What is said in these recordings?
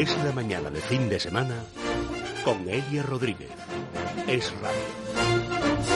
Es la mañana de fin de semana con Elia Rodríguez. Es radio.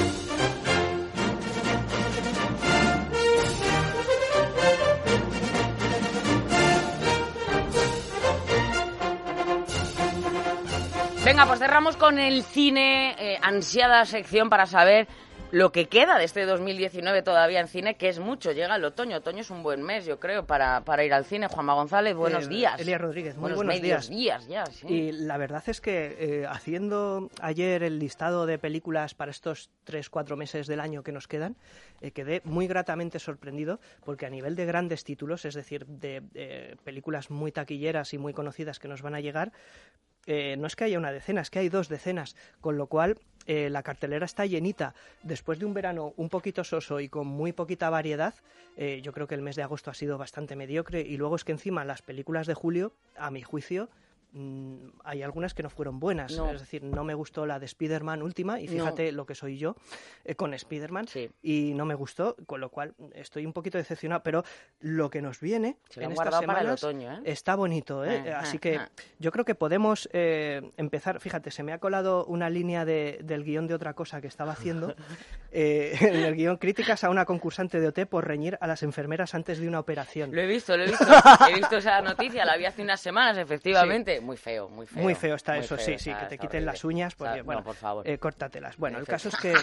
Venga, pues cerramos con el cine, ansiada sección para saber lo que queda de este 2019 todavía en cine, que es mucho. Llega el otoño. Otoño es un buen mes, yo creo, para ir al cine. Juanma González, buenos días. Elia Rodríguez, muy buenos medios días. Ya, sí. Y la verdad es que haciendo ayer el listado de películas para estos 3-4 meses del año que nos quedan, quedé muy gratamente sorprendido porque a nivel de grandes títulos, es decir, de películas muy taquilleras y muy conocidas que nos van a llegar, no es que haya una decena, es que hay 2 decenas, con lo cual la cartelera está llenita. Después de un verano un poquito soso y con muy poquita variedad, yo creo que el mes de agosto ha sido bastante mediocre, y luego es que encima las películas de julio, a mi juicio, hay algunas que no fueron buenas. No. Es decir, no me gustó la de Spider-Man última, y fíjate lo que soy yo con Spider-Man, sí. Y no me gustó, con lo cual estoy un poquito decepcionado, pero lo que nos viene en estas semanas para el otoño, está bonito, así que yo creo que podemos empezar. Fíjate, se me ha colado una línea del guión de otra cosa que estaba haciendo, en el guión: críticas a una concursante de OT por reñir a las enfermeras antes de una operación. Lo he visto he visto esa noticia, la vi hace unas semanas, efectivamente. Sí. Muy feo. Muy feo está muy eso, feo, sí, está, que te quiten horrible. las uñas, porque, bueno, no, por favor. Córtatelas. Bueno, Perfecto. El caso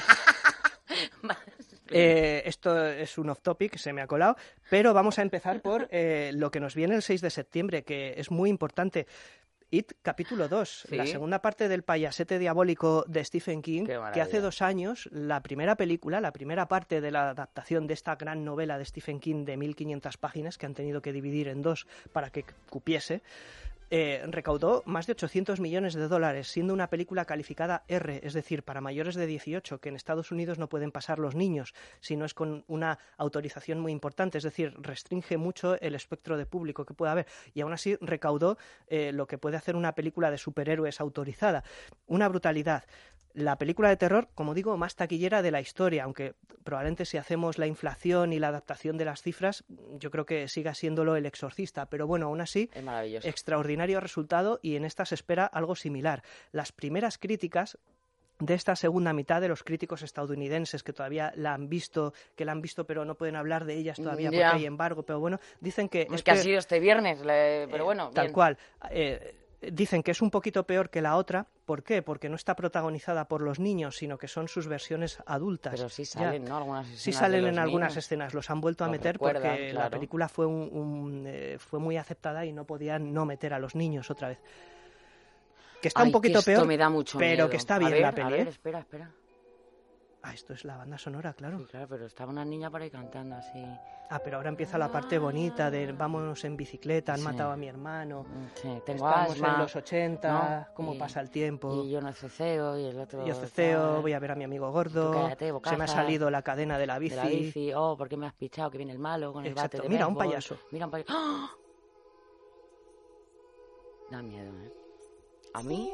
es que esto es un off-topic, se me ha colado, pero vamos a empezar por lo que nos viene el 6 de septiembre, que es muy importante. It, capítulo 2, ¿Sí? La segunda parte del payasete diabólico de Stephen King, que hace 2 años, la primera parte de la adaptación de esta gran novela de Stephen King de 1500 páginas, que han tenido que dividir en 2 para que cupiese, recaudó más de 800 millones de dólares, siendo una película calificada R, es decir, para mayores de 18, que en Estados Unidos no pueden pasar los niños, si no es con una autorización muy importante, es decir, restringe mucho el espectro de público que puede haber, y aún así recaudó lo que puede hacer una película de superhéroes autorizada. Una brutalidad. La película de terror, como digo, más taquillera de la historia, aunque probablemente si hacemos la inflación y la adaptación de las cifras, yo creo que siga siéndolo El Exorcista. Pero bueno, aún así, es maravilloso. Extraordinario resultado, y en esta se espera algo similar. Las primeras críticas de esta segunda mitad, de los críticos estadounidenses que todavía la han visto pero no pueden hablar de ellas todavía porque hay embargo, pero bueno, dicen que... Es que ha sido este viernes, pero bueno, tal bien. cual. Dicen que es un poquito peor que la otra. ¿Por qué? Porque no está protagonizada por los niños, sino que son sus versiones adultas. Pero sí salen, ¿no? Algunas escenas. Sí salen en algunas niños. escenas. Los han vuelto a meter porque la película fue fue muy aceptada y no podían no meter a los niños otra vez. Que está un poquito que peor, esto me da mucho pero miedo. Que está bien la peli. A ver, espera. Esto es la banda sonora, claro. Sí, claro, pero estaba una niña por ahí cantando así. Pero ahora empieza la parte bonita de vámonos en bicicleta, han matado a mi hermano. Sí, tengo Estamos asma, en los 80, ¿no? cómo pasa el tiempo. Y yo no ceceo, y el otro... Yo ceceo, voy a ver a mi amigo gordo. Cállate, se me ha salido la cadena de la bici. ¿Por qué me has pichado? Que viene el malo con el Exacto. bate de Mira, béisbol. un payaso. ¡Oh! Da miedo, ¿eh? A mí...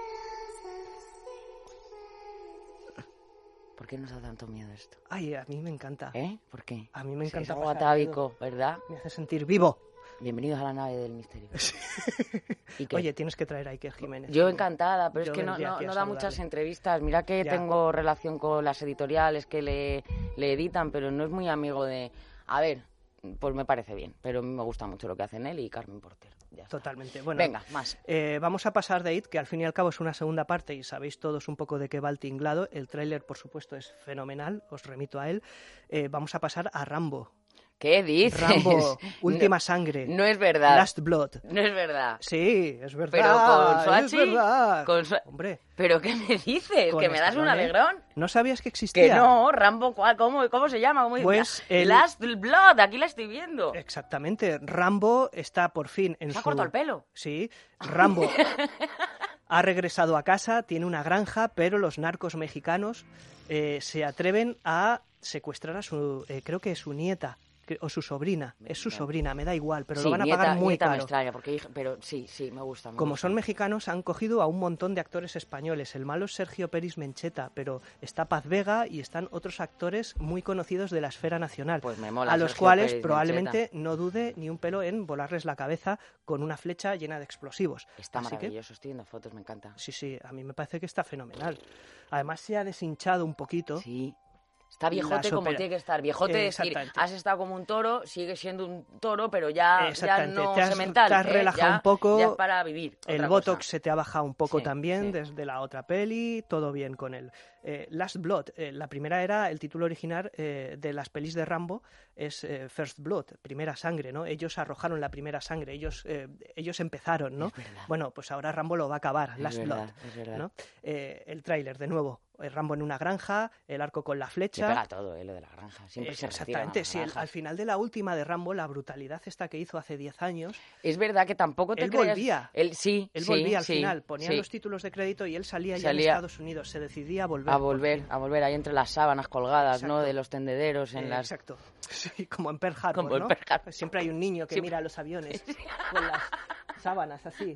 ¿Por qué nos da tanto miedo esto? Ay, a mí me encanta. ¿Por qué? A mí me encanta. Es algo atávico, ¿verdad? Me hace sentir vivo. Bienvenidos a la nave del misterio. Sí. ¿Y qué? Oye, tienes que traer a Iker Jiménez. Yo encantada, pero es que no da saludarle. muchas entrevistas. Mira que tengo relación con las editoriales que le editan, pero no es muy amigo de... A ver, pues me parece bien, pero a mí me gusta mucho lo que hacen él y Carmen Porter. Totalmente. Bueno, venga, más. Vamos a pasar de It, que al fin y al cabo es una segunda parte y sabéis todos un poco de qué va el tinglado. El tráiler, por supuesto, es fenomenal, os remito a él. Vamos a pasar a Rambo. ¿Qué dices? Rambo, Última Sangre. No es verdad. Last Blood. No es verdad. Sí, es verdad. Pero con Soachi. Es verdad. Hombre. ¿Pero qué me dices? Con ¿Que me das un alegrón? ¿No sabías que existía? Que no, Rambo, ¿cómo se llama? Pues Last Blood, aquí la estoy viendo. Exactamente. Rambo está por fin en ¿Se ha cortado el pelo? Sí. Rambo ha regresado a casa, tiene una granja, pero los narcos mexicanos se atreven a secuestrar a creo que es su nieta, o su sobrina. Es su sobrina, me da igual, pero lo van a pagar muy nieta caro. Me extraña, porque, pero sí, me gusta. Como son mexicanos, han cogido a un montón de actores españoles. El malo es Sergio Peris Mencheta, pero está Paz Vega y están otros actores muy conocidos de la esfera nacional, pues me mola, a los Sergio cuales Peris probablemente Mencheta. no dude ni un pelo en volarles la cabeza con una flecha llena de explosivos. Está Así maravilloso, estoy viendo fotos, me encanta. Sí, a mí me parece que está fenomenal. Además se ha deshinchado un poquito. Sí. Está viejote como tiene que estar. Viejote es decir, has estado como un toro, sigues siendo un toro, pero ya no semental. Te has relajado un poco. Ya es para vivir. El botox se te ha bajado un poco también desde la otra peli, todo bien con él. Last Blood, la primera era, el título original de las pelis de Rambo es First Blood, primera sangre, ¿no? Ellos arrojaron la primera sangre, ellos empezaron, ¿no? Bueno, pues ahora Rambo lo va a acabar, Last Blood, ¿no? El tráiler, de nuevo, Rambo en una granja, el arco con la flecha. Le pega todo, lo de la granja. Siempre se exactamente, sí. Al final de la última de Rambo, la brutalidad esta que hizo hace 10 años... Es verdad que tampoco te creas... Volvía. Él volvía al final, ponían los títulos de crédito y él salía ya en Estados Unidos, se decidía a volver. A volver ahí entre las sábanas colgadas, ¿no? De los tendederos en las... Exacto, sí, como en Pearl Harbor, como ¿no? en Pearl Harbor. Siempre hay un niño que mira los aviones con las sábanas así.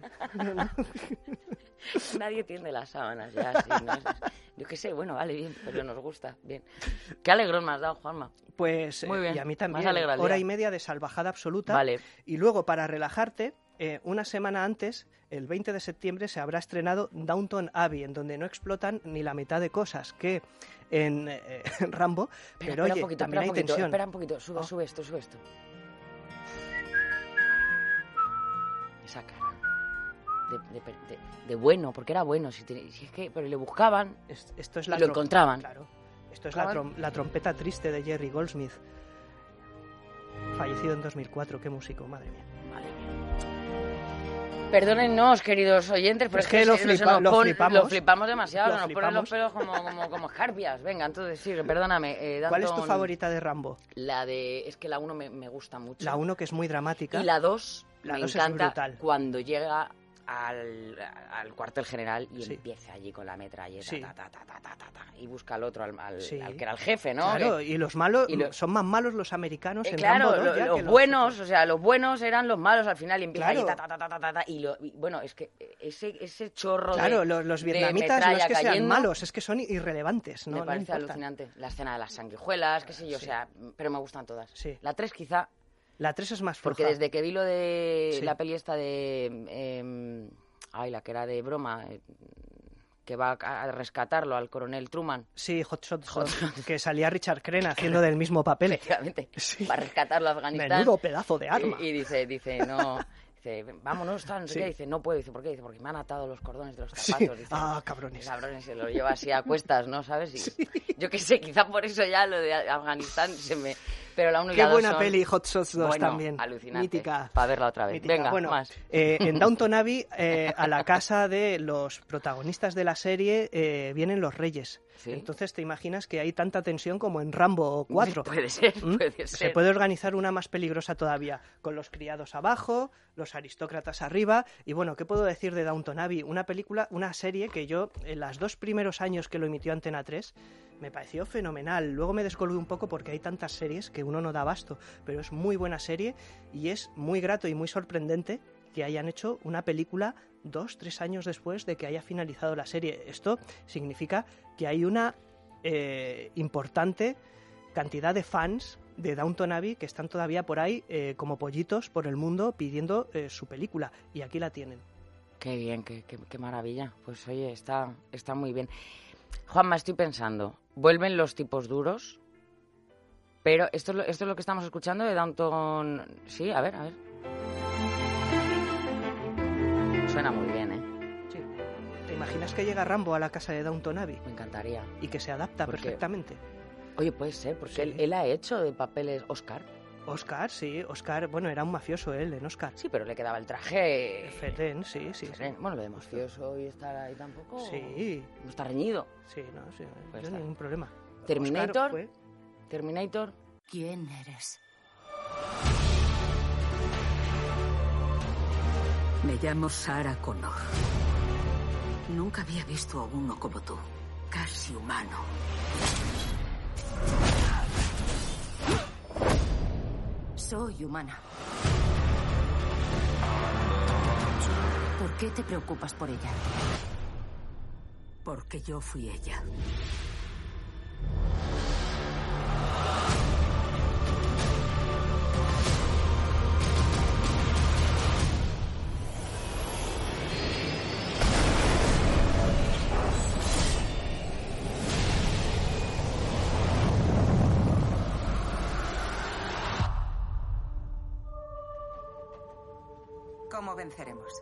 Nadie tiende las sábanas ya, así, ¿no? Yo qué sé, bueno, vale, bien, pero nos gusta, bien. Qué alegrón me has dado, Juanma. Pues, muy bien. Y a mí también, hora y media de salvajada absoluta. Vale. Y luego, para relajarte, una semana antes, el 20 de septiembre, se habrá estrenado Downton Abbey, en donde no explotan ni la mitad de cosas que en Rambo, pero oye, también hay tensión. Espera un poquito, sube esto. Esa cara de bueno, porque era bueno, si es que, pero le buscaban esto es y lo encontraban. Claro, esto es la trompeta triste de Jerry Goldsmith, fallecido en 2004, qué músico, madre mía. Perdónennos, queridos oyentes, pero es que lo flipamos demasiado, nos ponen los pelos como escarpias. Venga, entonces sí, perdóname. ¿Cuál es tu favorita de Rambo? Es que la 1 me gusta mucho. La 1, que es muy dramática. Y la 2 me encanta, es brutal. Cuando llega al cuartel general y empieza allí con la metralleta y busca al otro, al que era el jefe, ¿no? Claro, y los malos son más malos los americanos en claro, Rambo 2 los buenos, o sea, los buenos eran los malos al final y empieza allí y bueno, es que ese chorro los vietnamitas de no es que cayendo, sean malos, es que son irrelevantes, ¿no? Me parece alucinante. La escena de las sanguijuelas, qué sé yo, o sea, pero me gustan todas. La 3 quizá... La 3 es más floja. Porque desde que vi lo de la peli esta de... la que era de broma, que va a rescatarlo al coronel Truman. Sí, Hot Shot, que salía Richard Crenna haciendo del mismo papel. Efectivamente, para rescatarlo a Afganistán. Menudo pedazo de arma. Y dice, no... Dice, vámonos, no sé qué. Dice, no puedo. Dice, ¿por qué? Dice, porque me han atado los cordones de los zapatos. Dice, cabrones. Cabrones, se lo lleva así a cuestas, ¿no? ¿Sabes? Y yo qué sé, quizá por eso ya lo de Afganistán se me... Pero la 1 y la 2 Qué buena peli, Hot Shots 2 también. Alucinante. Mítica. Para verla otra vez. Mítica. Venga, bueno, más. En Downton Abbey, a la casa de los protagonistas de la serie, vienen los reyes. ¿Sí? Entonces te imaginas que hay tanta tensión como en Rambo 4. Puede ser. Se puede organizar una más peligrosa todavía, con los criados abajo, los aristócratas arriba. Y bueno, ¿qué puedo decir de Downton Abbey? Una serie que yo, en los 2 primeros años que lo emitió Antena 3, me pareció fenomenal. Luego me descolgué un poco porque hay tantas series que uno no da abasto, pero es muy buena serie y es muy grato y muy sorprendente que hayan hecho una película 2-3 años después de que haya finalizado la serie. Esto significa que hay una importante cantidad de fans de Downton Abbey que están todavía por ahí como pollitos por el mundo pidiendo su película, y aquí la tienen. Qué bien, qué maravilla. Pues oye, está muy bien. Juanma, estoy pensando, ¿vuelven los tipos duros? Pero esto es lo que estamos escuchando de Downton... Sí, a ver. Suena muy bien, ¿eh? Sí. ¿Te imaginas que llega Rambo a la casa de Downton Abbey? Me encantaría. Y que se adapta perfectamente. Oye, puede ser, porque él ha hecho de papeles Oscar. Oscar, sí. Oscar, bueno, era un mafioso él, en Oscar. Sí, pero le quedaba el traje... Ferén, sí. Bueno, lo de mafioso y estar ahí tampoco... Sí. No está reñido. Sí, no hay ningún problema. Terminator. Terminator. ¿Quién eres? Me llamo Sarah Connor. Nunca había visto a uno como tú. Casi humano. Soy humana. ¿Por qué te preocupas por ella? Porque yo fui ella. ¿Cómo venceremos?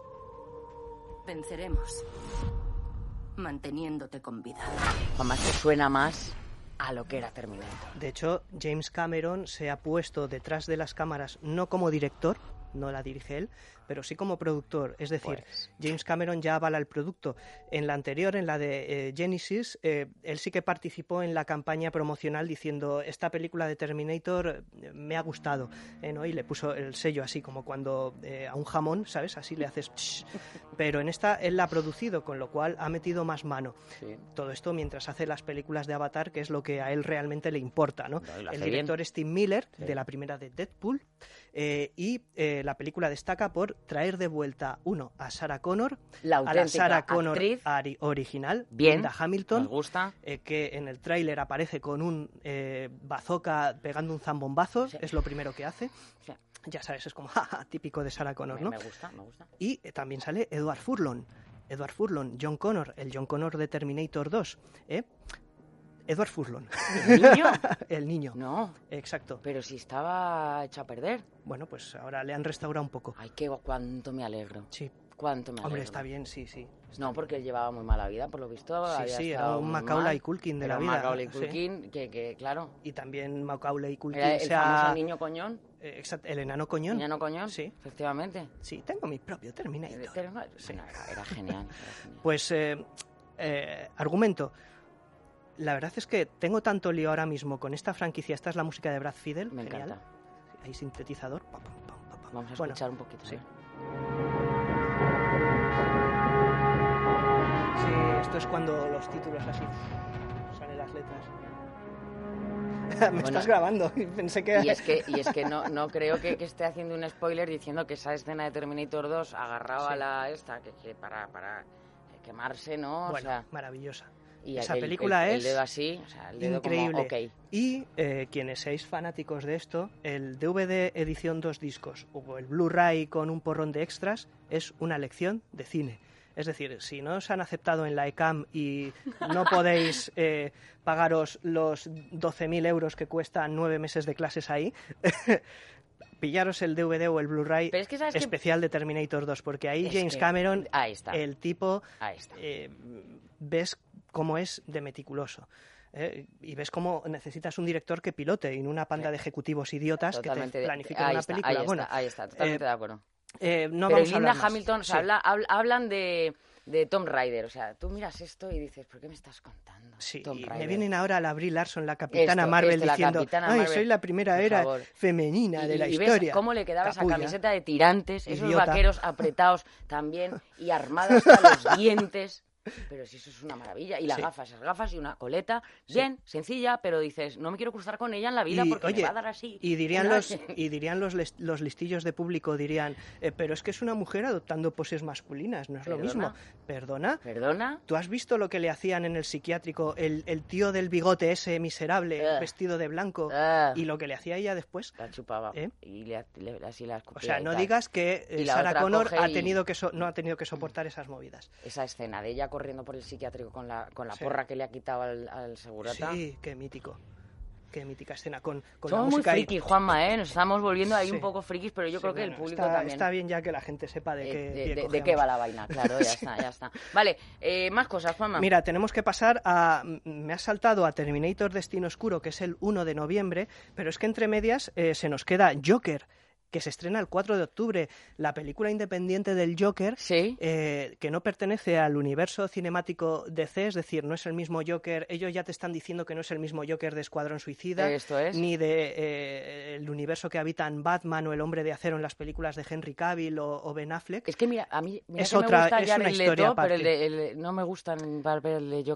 Venceremos manteniéndote con vida. Jamás te suena más a lo que era Terminator. De hecho, James Cameron se ha puesto detrás de las cámaras no como director, no la dirige él, pero sí como productor. Es decir, James Cameron ya avala el producto. En la anterior, en la de Genesis, él sí que participó en la campaña promocional diciendo esta película de Terminator me ha gustado, ¿no? Y le puso el sello así como cuando a un jamón, ¿sabes? Así le haces psh. Pero en esta él la ha producido, con lo cual ha metido más mano. Sí. Todo esto mientras hace las películas de Avatar, que es lo que a él realmente le importa, ¿no? El director es Tim Miller, de la primera de Deadpool, y la película destaca por traer de vuelta, uno, a Sarah Connor, a la Sarah Connor original, Linda Hamilton, nos gusta. Que en el tráiler aparece con un bazooka pegando un zambombazo, sí. Es lo primero que hace. Sí. Ya sabes, es como típico de Sarah Connor, ¿no? Me gusta. Y también sale Edward Furlong, John Connor, el John Connor de Terminator 2, Edward Furlong. ¿El niño? El niño. No. Exacto. Pero si estaba hecho a perder. Bueno, pues ahora le han restaurado un poco. Ay, cuánto me alegro. Sí. Cuánto me alegro. Hombre, está bien, sí. No, porque él llevaba muy mala vida, por lo visto. Sí, era un Macaulay Culkin de la vida. Macaulay Culkin, sí. que claro. Y también Macaulay Culkin. ¿Era el famoso niño coñón? Exacto, el enano coñón. ¿El enano coñón? Sí. Efectivamente. Sí, tengo mi propio Terminator. Sí. No, era genial. Pues, argumento. La verdad es que tengo tanto lío ahora mismo con esta franquicia. Esta es la música de Brad Fiedel. Me genial. encanta. Hay sintetizador. Vamos a escuchar un poquito. Sí. Sí, esto es cuando los títulos así salen las letras. Me estás grabando. Pensé que... Y es que no creo que esté haciendo un spoiler diciendo que esa escena de Terminator 2 agarraba a la esta que para quemarse, ¿no? Bueno, o sea, maravillosa. Y esa película es el dedo así, o sea, el dedo increíble. Como, okay. Y quienes seáis fanáticos de esto, el DVD edición 2 discos o el Blu-ray con un porrón de extras es una lección de cine. Es decir, si no os han aceptado en la ECAM y no podéis pagaros los 12.000 euros que cuestan 9 meses de clases ahí, pillaros el DVD o el Blu-ray especial de Terminator 2, porque ahí James Cameron, ahí está. El tipo, ves cómo es de meticuloso. Y ves cómo necesitas un director que pilote y no una panda de ejecutivos idiotas totalmente que te planifiquen una película. Ahí está, totalmente de acuerdo. No pero vamos Linda a Hamilton, o sea, hablan de Tomb Raider, o sea, tú miras esto y dices, ¿por qué me estás contando? Sí, Tomb y Raider. Me vienen ahora a la Brie Larson, la Capitana Marvel, diciendo, soy la primera era femenina de la historia. ¿Ves cómo le quedaba esa camiseta de tirantes, esos vaqueros apretados también y armados hasta los dientes? Pero si eso es una maravilla. Y las gafas y una coleta, bien, sencilla, pero dices, no me quiero cruzar con ella en la vida porque me va a dar así. Y dirían los listillos de público, dirían, pero es que es una mujer adoptando poses masculinas, no es lo mismo. ¿Perdona? ¿Tú has visto lo que le hacían en el psiquiátrico el tío del bigote ese miserable, vestido de blanco, y lo que le hacía ella después? La chupaba y así la escupía. O sea, no digas que Sarah Connor no ha tenido que soportar esas movidas. Esa escena de ella corriendo por el psiquiátrico con la porra que le ha quitado al segurata. Sí, qué mítico. Qué mítica escena con somos la música. Somos muy frikis, Juanma, nos estamos volviendo ahí un poco frikis, pero yo creo que el público también. Está bien ya que la gente sepa de qué va la vaina, claro, ya está. Vale, más cosas, Juanma. Mira, tenemos que pasar a... Me has saltado a Terminator Destino Oscuro, que es el 1 de noviembre, pero es que entre medias se nos queda Joker, que se estrena el 4 de octubre, la película independiente del Joker, que no pertenece al universo cinemático DC, es decir, no es el mismo Joker, ellos ya te están diciendo que no es el mismo Joker de Escuadrón Suicida, ni de el universo que habitan Batman o el Hombre de Acero en las películas de Henry Cavill o Ben Affleck. Es que mira, a mí es una historia Leto, aparte. pero no me gustan para ver el de Joker.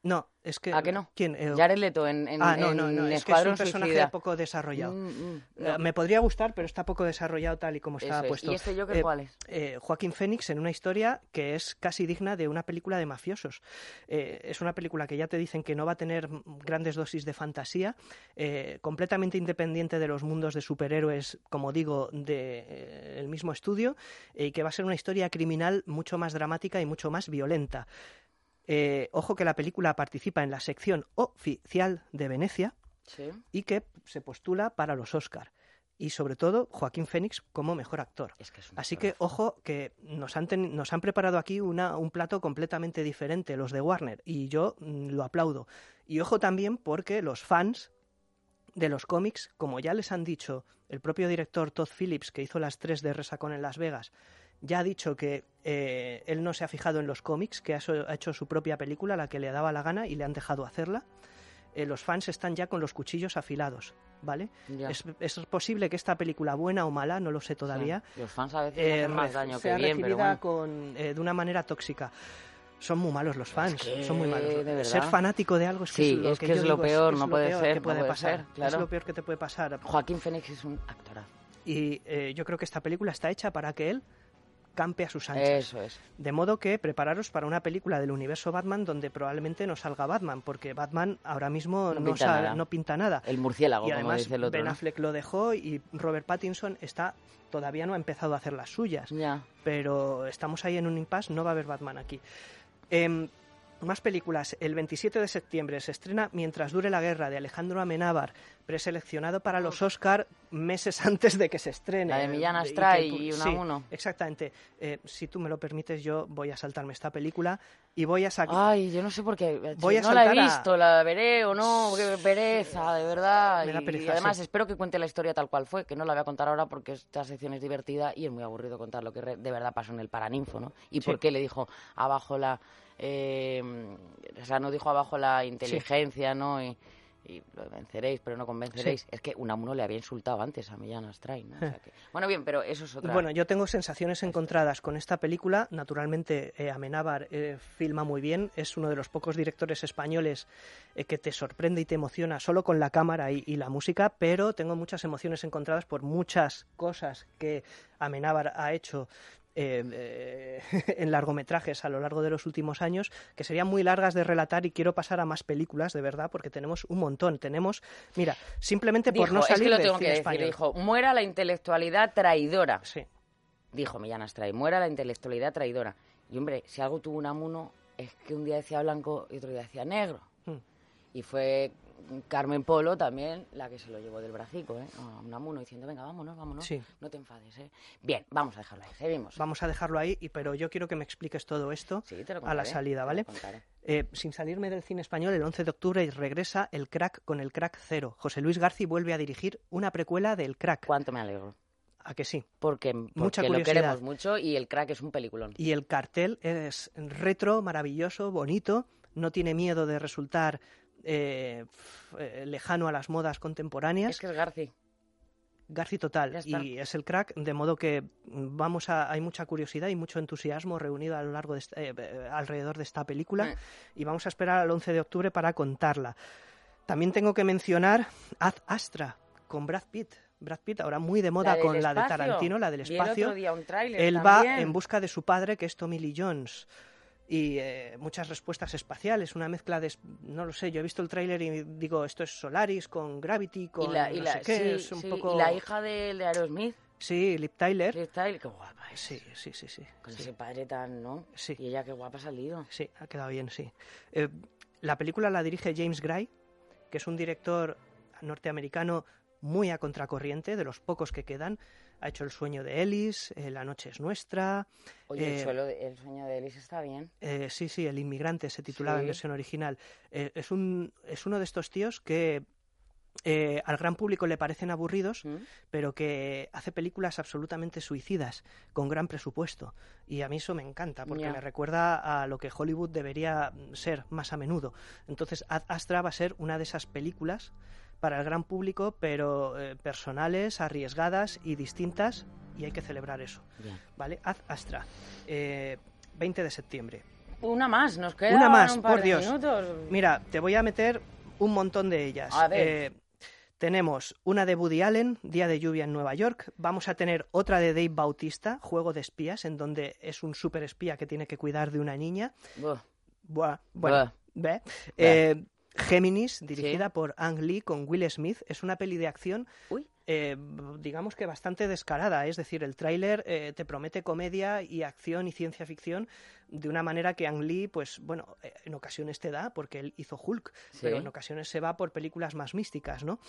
No, es que... ¿A qué no? ¿Quién? Jared Leto en no, es que es un personaje Suicida. poco desarrollado. No. Me podría gustar, pero está poco desarrollado tal y como está puesto. ¿Y este Joker cuál es? Joaquín Phoenix en una historia que es casi digna de una película de mafiosos. Es una película que ya te dicen que no va a tener grandes dosis de fantasía, completamente independiente de los mundos de superhéroes, como digo, del mismo estudio, y que va a ser una historia criminal mucho más dramática y mucho más violenta. Ojo que la película participa en la sección oficial de Venecia y que se postula para los Oscar. Y sobre todo Joaquín Phoenix como mejor actor. Así que ojo que nos han preparado aquí un plato completamente diferente los de Warner y yo lo aplaudo. Y ojo también porque los fans de los cómics, como ya les han dicho el propio director Todd Phillips, que hizo las 3 de Resacón en Las Vegas, ya ha dicho que él no se ha fijado en los cómics, que ha hecho su propia película, la que le daba la gana, y le han dejado hacerla. Los fans están ya con los cuchillos afilados, ¿vale? Es posible que esta película, buena o mala, no lo sé todavía, los fans a veces hacen más daño que bien, pero bueno. De una manera tóxica. Son muy malos los fans, son muy malos. ¿De verdad? Ser fanático de algo es que es lo peor, no puede ser. Que puede pasar. Claro. Es lo peor que te puede pasar. Joaquín Phoenix es un actorazo. Y yo creo que esta película está hecha para que él campe a sus anchas. Eso es. De modo que prepararos para una película del universo Batman donde probablemente no salga Batman, porque Batman ahora mismo no pinta nada. El murciélago, y además, como dice el otro. Ben Affleck lo dejó y Robert Pattinson todavía no ha empezado a hacer las suyas. Ya. Pero estamos ahí en un impasse, no va a haber Batman aquí. Más películas. El 27 de septiembre se estrena Mientras dure la guerra, de Alejandro Amenábar, preseleccionado para los Oscar meses antes de que se estrene. La de Millán Astray y Unamuno. Sí, exactamente. Si tú me lo permites, yo voy a saltarme esta película y voy a sacar... Ay, yo no sé por qué. No la he visto, la veré o no, qué pereza, de verdad. Me da pereza, y además espero que cuente la historia tal cual fue, que no la voy a contar ahora porque esta sección es divertida y es muy aburrido contar lo que de verdad pasó en el Paraninfo, ¿no? Y por qué le dijo abajo la... o sea, no dijo abajo la inteligencia, ¿no? Y lo venceréis, pero no convenceréis. Es que Unamuno le había insultado antes a Millán Astray, ¿no? O sea que... Bueno, bien, pero eso es otra... Bueno, yo tengo sensaciones encontradas con esta película. Naturalmente, Amenábar filma muy bien. Es uno de los pocos directores españoles que te sorprende y te emociona solo con la cámara y la música, pero tengo muchas emociones encontradas por muchas cosas que Amenábar ha hecho en largometrajes a lo largo de los últimos años, que serían muy largas de relatar y quiero pasar a más películas, de verdad, porque tenemos un montón. Mira, simplemente por no salir del cine español. Dijo, muera la intelectualidad traidora. Sí. Dijo Millán Astray, muera la intelectualidad traidora. Y hombre, si algo tuvo Unamuno es que un día decía blanco y otro día decía negro. Y fue Carmen Polo también la que se lo llevó del bracico, a Unamuno, diciendo, venga, vámonos, sí. No te enfades, Bien, vamos a dejarlo ahí, seguimos. Vamos a dejarlo ahí, pero yo quiero que me expliques todo esto a la salida, ¿vale? Sin salirme del cine español, el 11 de octubre regresa El Crack con El Crack 0. José Luis García vuelve a dirigir una precuela del Crack. ¿Cuánto me alegro? ¿A que sí? Porque mucha lo curiosidad. Queremos mucho y El Crack es un peliculón. Y el cartel es retro, maravilloso, bonito, no tiene miedo de resultar lejano a las modas contemporáneas. Es que es Garci total, y es El Crack, de modo que hay mucha curiosidad y mucho entusiasmo reunido a lo largo de alrededor de esta película y vamos a esperar al 11 de octubre para contarla. También tengo que mencionar Ad Astra con Brad Pitt. Brad Pitt ahora muy de moda con la de Tarantino, la del espacio. El otro día un tráiler Él también. va en busca de su padre, que es Tommy Lee Jones. Y muchas respuestas espaciales, una mezcla de... No lo sé, yo he visto el tráiler y digo, esto es Solaris con Gravity, con no sé qué, es un poco... ¿Y la hija de Aerosmith? Sí, Liv Tyler. Liv Tyler, qué guapa es. Sí. Con ese padre tan, ¿no? Sí. Y ella qué guapa ha salido. Sí, ha quedado bien, sí. La película la dirige James Gray, que es un director norteamericano muy a contracorriente, de los pocos que quedan. Ha hecho El sueño de Ellis, La noche es nuestra. Oye, el sueño de Ellis está bien. Sí, El inmigrante se titulaba en versión original. Es uno de estos tíos que al gran público le parecen aburridos, pero que hace películas absolutamente suicidas, con gran presupuesto. Y a mí eso me encanta, porque me recuerda a lo que Hollywood debería ser más a menudo. Entonces, Ad Astra va a ser una de esas películas para el gran público, pero personales, arriesgadas y distintas, y hay que celebrar eso. ¿Vale? Ad Astra, 20 de septiembre. Una más, nos queda una más, un par por de Dios. minutos. Mira, te voy a meter un montón de ellas. A ver. Tenemos una de Woody Allen, Día de lluvia en Nueva York. Vamos a tener otra de Dave Bautista, Juego de espías, en donde es un superespía que tiene que cuidar de una niña. Bueno, Géminis, dirigida por Ang Lee con Will Smith. Es una peli de acción, digamos que bastante descarada. Es decir, el tráiler te promete comedia y acción y ciencia ficción de una manera que Ang Lee, pues bueno, en ocasiones te da, porque él hizo Hulk, pero en ocasiones se va por películas más místicas, ¿no?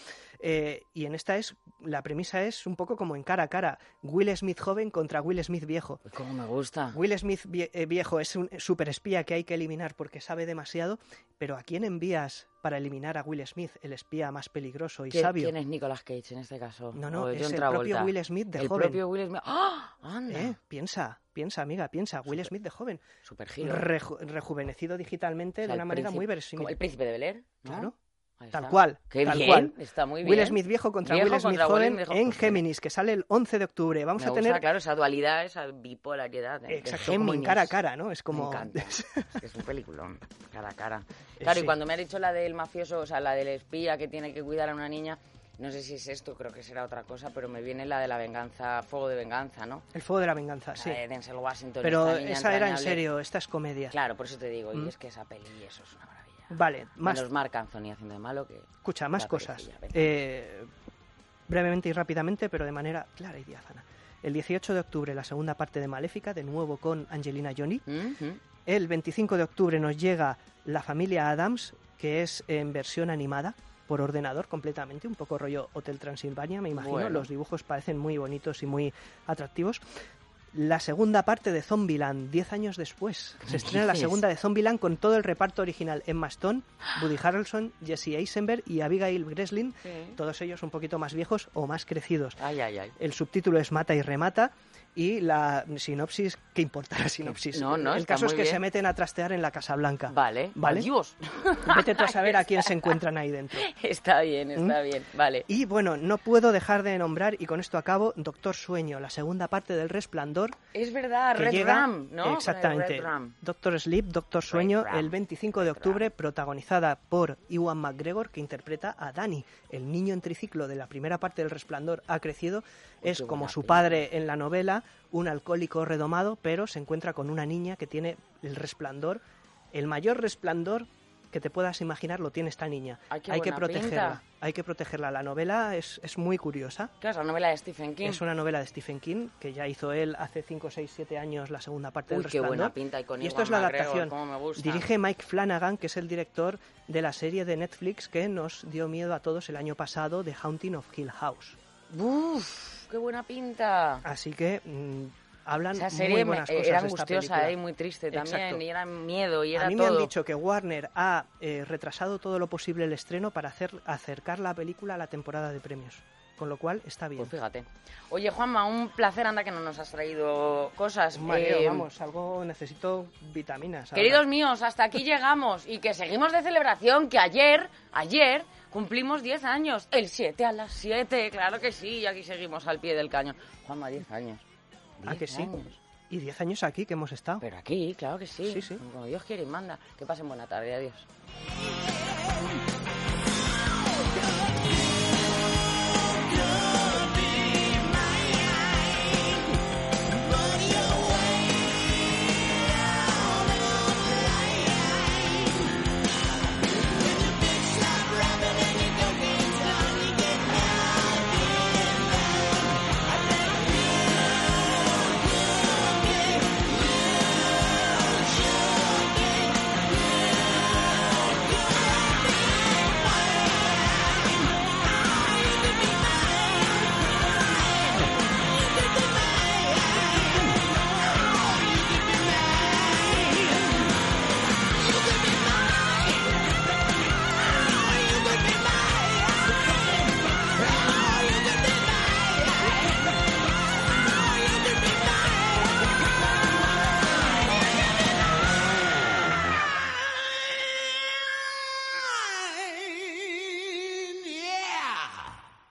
Y en esta la premisa es un poco como en Cara a Cara, Will Smith joven contra Will Smith viejo. Como me gusta. Will Smith viejo es un superespía que hay que eliminar porque sabe demasiado, pero ¿a quién envías para eliminar a Will Smith, el espía más peligroso y sabio? ¿Quién es Nicolas Cage en este caso? No, es el propio Will Smith de joven. El propio Will Smith. ¡Ah! ¡Anda! Piensa, amiga, piensa. Will Smith de joven. Super giro. Rejuvenecido digitalmente, o sea, de una manera muy verosímil. Como el príncipe de Bel-Air, ¿no? Claro. Tal cual. Qué tal bien, cual. está muy bien. Will Smith viejo contra Will Smith joven en Géminis, que sale el 11 de octubre. Vamos a tener... claro, esa dualidad, esa bipolaridad. Exacto, como en Cara a Cara, ¿no? Es como... Me encanta. Es un peliculón, Cara a Cara. Claro, y cuando me ha dicho la del mafioso, o sea, la del espía que tiene que cuidar a una niña, no sé si es esto, creo que será otra cosa, pero me viene la de la venganza, Fuego de Venganza, ¿no? El Fuego de la Venganza, sí. De Denzel Washington. Pero esa era en serio, esta es comedia. Claro, por eso te digo, y es que esa peli, eso es una maravilla. Vale, más... Menos Marc Anthony haciendo de malo que... Escucha, más cosas. Brevemente y rápidamente, pero de manera clara y diáfana. El 18 de octubre, la segunda parte de Maléfica, de nuevo con Angelina Jolie. El 25 de octubre nos llega La familia Addams, que es en versión animada, por ordenador completamente, un poco rollo Hotel Transilvania, me imagino. Bueno. Los dibujos parecen muy bonitos y muy atractivos. La segunda parte de Zombieland, 10 años después. Se estrena la segunda de Zombieland con todo el reparto original. Emma Stone, Woody Harrelson, Jesse Eisenberg y Abigail Breslin. Todos ellos un poquito más viejos o más crecidos. El subtítulo es Mata y remata. Y la sinopsis, ¿qué importa la sinopsis? El caso es que se meten a trastear en la Casa Blanca. Vale. Adiós. Vete tú a saber a quién se encuentran ahí dentro. Está bien, vale. Y bueno, no puedo dejar de nombrar, y con esto acabo, Doctor Sueño, la segunda parte del Resplandor. Es verdad, Red Ram, ¿no? Exactamente. Doctor Sleep, Doctor Sueño, el 25 de octubre, protagonizada por Ewan McGregor, que interpreta a Danny, el niño en triciclo de la primera parte del Resplandor. Ha crecido, es como su padre en la novela, un alcohólico redomado, pero se encuentra con una niña que tiene el resplandor, el mayor resplandor que te puedas imaginar lo tiene esta niña. Hay que protegerla. Hay que protegerla. La novela es muy curiosa. ¿Qué es la novela de Stephen King? Es una novela de Stephen King, que ya hizo él hace 5, 6, 7 años la segunda parte del Resplandor. Qué buena pinta. Y esto es la adaptación. Dirige Mike Flanagan, que es el director de la serie de Netflix que nos dio miedo a todos el año pasado, The Haunting of Hill House. ¡Uf! ¡Qué buena pinta! Así que hablan esa serie muy buenas cosas era de esta angustiosa película. Y muy triste también. Exacto. Y era miedo y era todo. A mí me han dicho que Warner ha retrasado todo lo posible el estreno para acercar la película a la temporada de premios. Con lo cual está bien. Pues fíjate. Oye, Juanma, un placer, anda que no nos has traído cosas. Vamos, necesito vitaminas. Queridos míos, hasta aquí llegamos y que seguimos de celebración, que ayer cumplimos 10 años, el 7 a las 7, claro que sí, y aquí seguimos al pie del cañón. Juanma, 10 años. 10 que sí. Años. Y 10 años aquí que hemos estado. Pero aquí, claro que sí. Sí. Como Dios quiere y manda. Que pasen buena tarde, adiós.